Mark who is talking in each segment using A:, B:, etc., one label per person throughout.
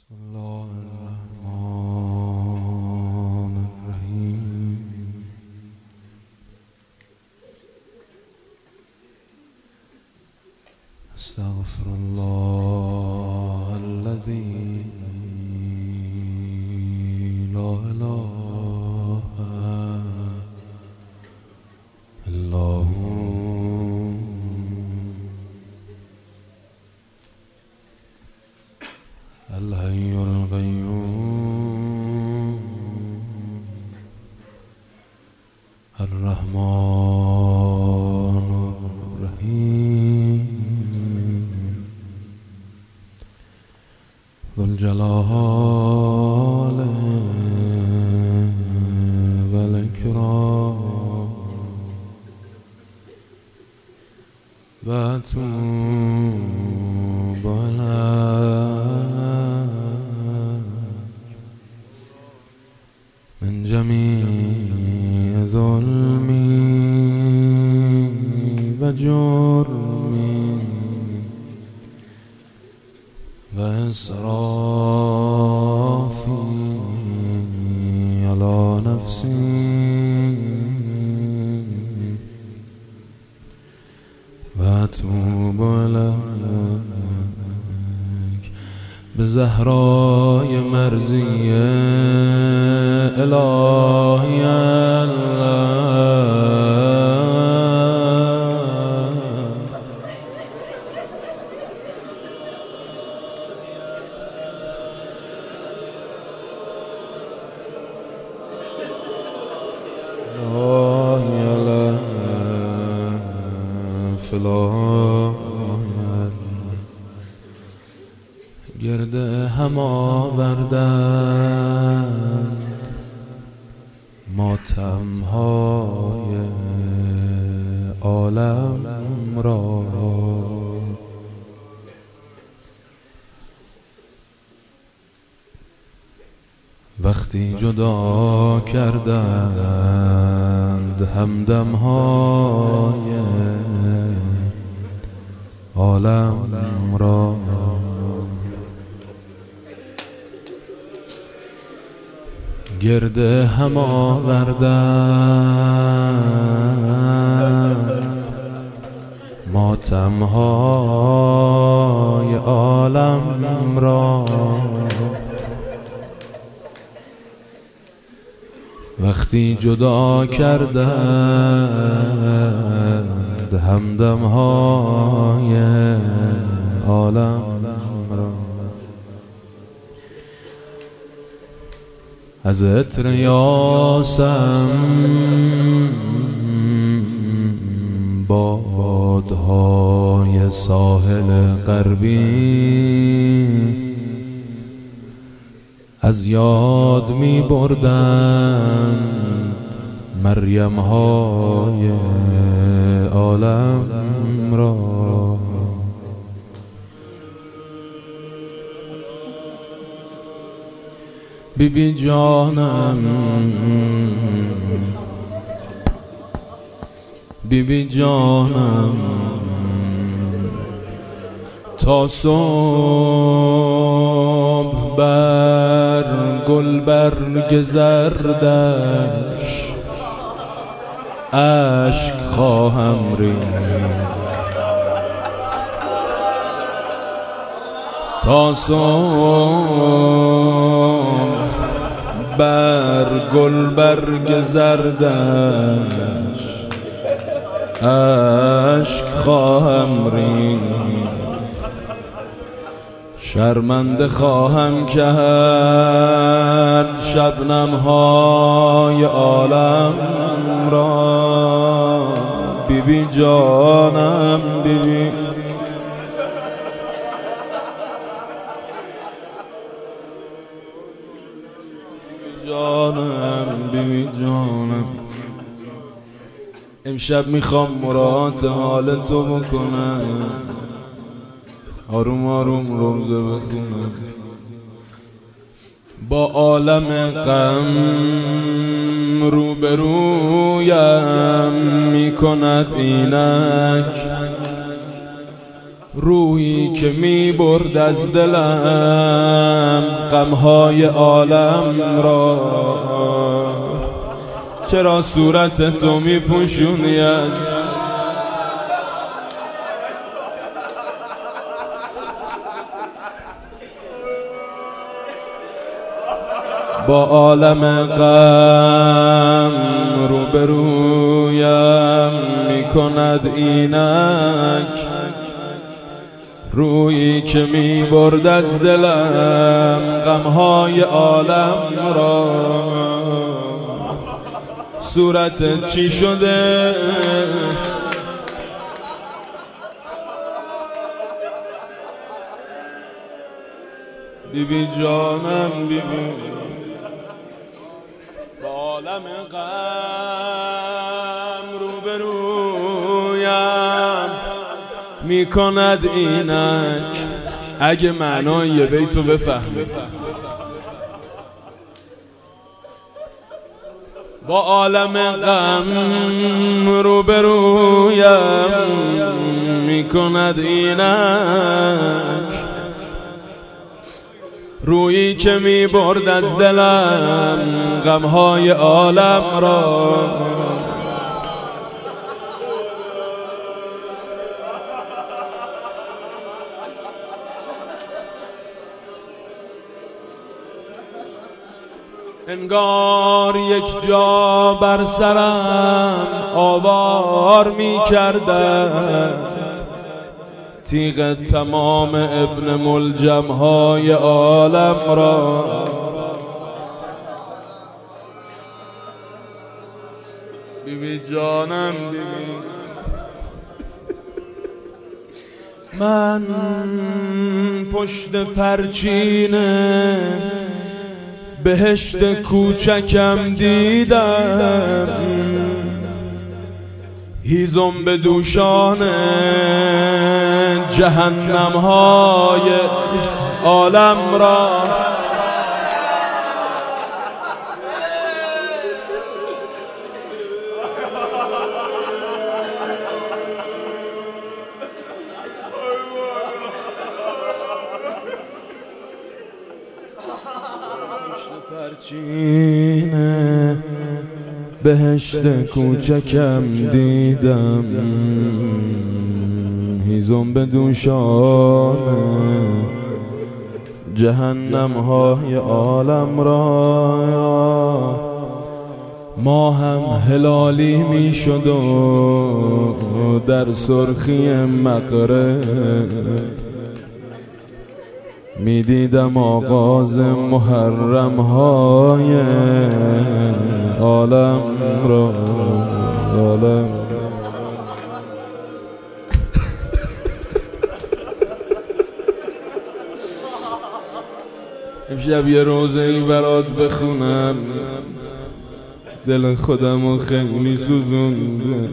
A: بسم الله الرحمن الرحیم. استغفر الله الذي لا اله الا هو الحي القيوم الرحمن الرحيم ذو الجلال والإكرام وأتوب من جميع ظلمي وجرمي وإسرافي على نفسي وأتوب إليك بزهراء مرزية إلهي گرد هم آوردند ماتم‌های عالم را، وقتی جدا کردند همدم‌های عالم را. گرد هم آوردند ماتم‌های عالم را، وقتی جدا کردند همدم‌های عالم را. از عطر یاسم بادهای ساحل غربی از یاد می بردند مریم های عالم را. بیبی جانم، بیبی جانم، تا صبح بر گلبرگ زردش اشک خواهم ریخت، تا صبح بر گلبرگ زردش اشک خواهم ریخت. شرمنده خواهم کرد شبنم‌های عالم را. بیبی جانم، بیبی جانم، بیبی جانم، امشب میخوام مراعات حال تو بکنم، آروم آروم روزه بخونم. با عالم غم روبرویم میکند اینک، روحی که می برد از دلم غمهای عالم را، چرا صورت تو میپوشونی از با عالم غم روبرویم میکند اینک، رویی که میبرد از دلم غمهای عالم را. صورت چی شده؟ بیبی جانم بیبی، با عالم غم روبرویم میکند اینک. اگه معنای یه بیتو بفهمی، با عالم غم روبرویم میکند اینک، رویی که میبرد از دلم غمهای عالم را. انگار یک جا بر سرم آوار می کردن، تیغ تمام ابن ملجم های عالم را. بیبی جانم بیبی، من پشت پرچینه بهشت کوچکم دیدم، هیزم به دوشان جهنم های عالم را. پرچینه بهشت کوچکم دیدم، هیزم به دوشان جهنم های عالم را. ما هم هلالی می شد و در سرخی مغرب می دیدم آغاز محرم های عالم را. امشب یه روزه‌ای برات بخونم، دل خودمو خیلی سوزونده.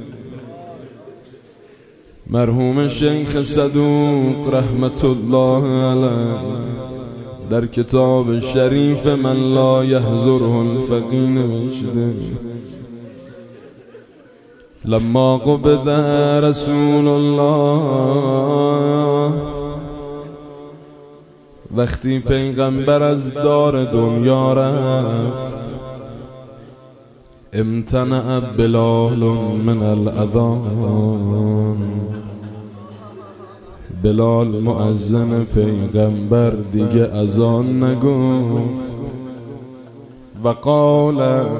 A: مرحوم شیخ صدوق رحمت الله علیه در کتاب شریف من لا یحضره الفقیه نوشته: لما قبض رسول الله، وقتی پیغمبر از دار دنیا رفت، امتنع بلال من الاذان، بلال مؤذن پیغمبر دیگه اذان نگفت. و قال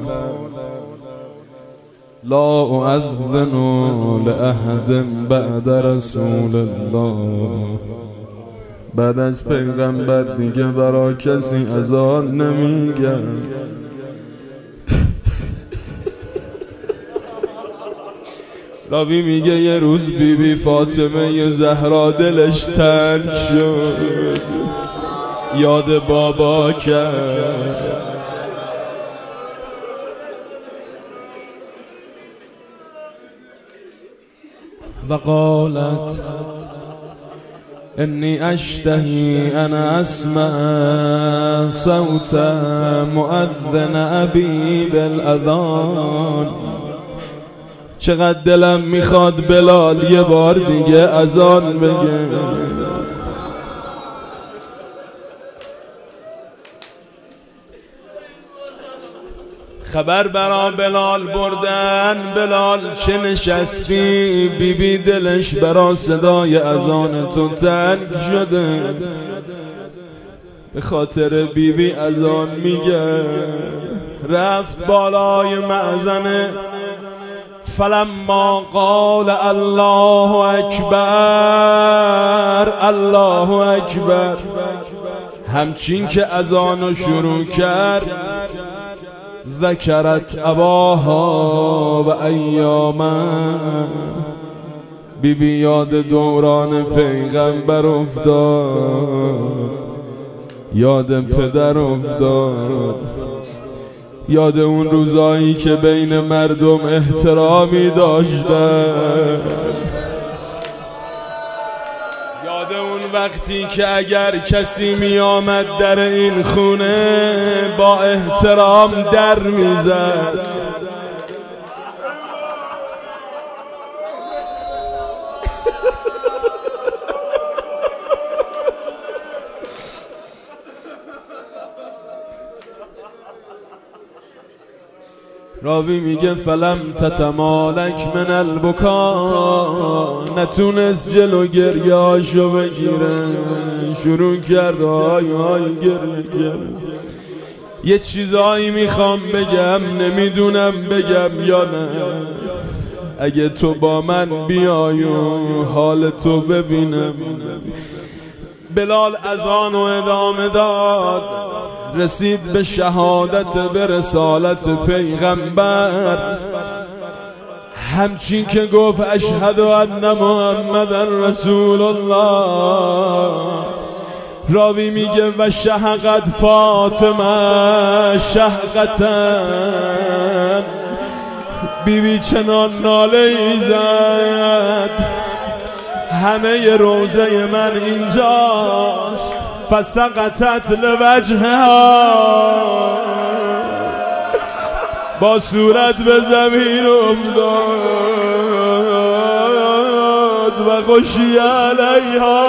A: لا اؤذن لأحد بعد رسول الله، بعد از پیغمبر دیگه برا کسی اذان نمیگم. راوی میگه یه روز بیبی فاطمه زهرا دلش تنگ شد، یاد بابا کرد. و قالت انی اشتهی انا اسمع صوت مؤذن ابی بالاذان، چقدر دلم میخواد بلال یه بار دیگه اذان بگه. خبر برا بلال بردن. بلال چه نشستی؟ بیبی دلش برا صدای اذان تو تنگ شده. به خاطر بیبی اذان میگه. رفت بالای مأذنه. فلما قال الله اکبر الله اکبر، همچین که اذانو شروع کرد، ذکرت اباها و ایاما، بیبی یاد دوران پیغمبر افتاد، یاد پدر افتاد، یاد اون روزایی که بین مردم احترامی داشتن، یاد اون وقتی که اگر کسی می آمد در این خونه با احترام در می زد. راوی میگه فلم تتمالک من البکا، نتونست جلو گریاشو بگیره، شروع کرد های گریه. یه چیزایی میخوام بگم، نمیدونم بگم یا نه. اگه تو با من بیای و حال تو ببینم. بلال اذانو ادامه داد، رسید به شهادت به رسالت پیغمبر. همچین که گفت اشهد ان محمدا رسول الله، راوی میگه و شهقت فاطمه شهقتن، بیبی چنان ناله ای زد همه روزه من اینجاست. فسقطت لوجهها، با صورت به زمین افتاد و غشی علیها.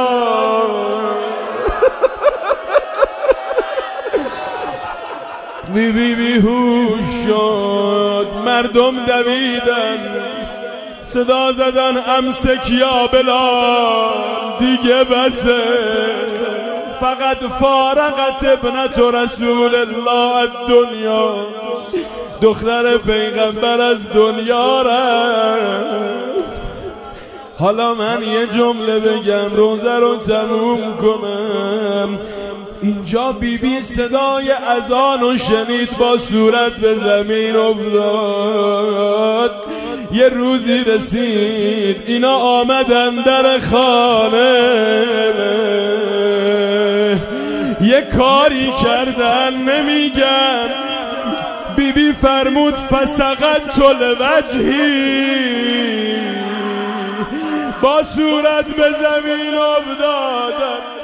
A: بیبی بیهوش شد. مردم دویدن، صدا زدن امسک یا بلال، دیگه بسه. فقط فارقت ابنت رسول الله الدنیا، دختر پیغمبر از دنیا رفت. حالا من یه جمله بگم روزه رو تموم کنم. اینجا بیبی صدای اذانو شنید، با صورت به زمین افتاد. یه روزی رسید اینا آمدن در خانه، یه کاری کردن نمیگن. بیبی فرمود فسقطت لوجهی، با صورت به زمین افتادم.